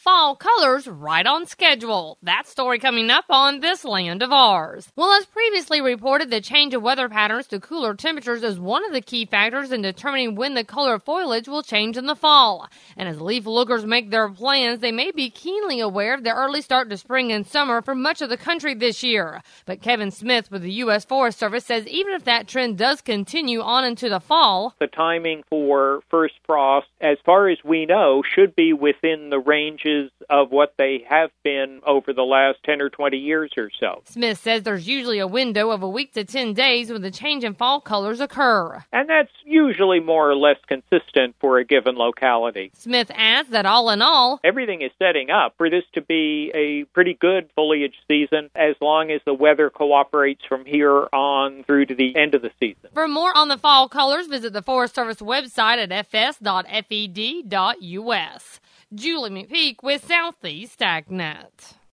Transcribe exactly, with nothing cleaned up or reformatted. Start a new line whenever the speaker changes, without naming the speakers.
fall colors right on schedule. That story coming up on This Land of Ours. Well, as previously reported, the change of weather patterns to cooler temperatures is one of the key factors in determining when the color of foliage will change in the fall. And as leaf lookers make their plans, they may be keenly aware of the early start to spring and summer for much of the country this year. But Kevin Smith with the U S Forest Service says even if that trend does continue on into the fall,
the timing for first frost, as far as we know, should be within the ranges of what they have been over the last ten or twenty years or so.
Smith says there's usually a window of a week to ten days when the change in fall colors occur.
And that's usually more or less consistent for a given locality.
Smith adds that all in all,
everything is setting up for this to be a pretty good foliage season as long as the weather cooperates from here on through to the end of the season.
For more on the fall colors, visit the Forest Service website at f s dot f e d dot u s. Julie McPeak with Southeast AgNet.